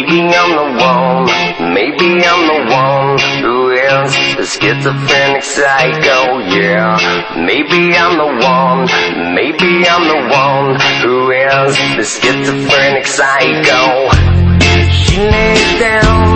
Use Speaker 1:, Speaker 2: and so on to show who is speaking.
Speaker 1: Maybe I'm the one, maybe I'm the one who is the schizophrenic psycho, yeah. Maybe I'm the one, maybe I'm the one who is the schizophrenic psycho. She lays down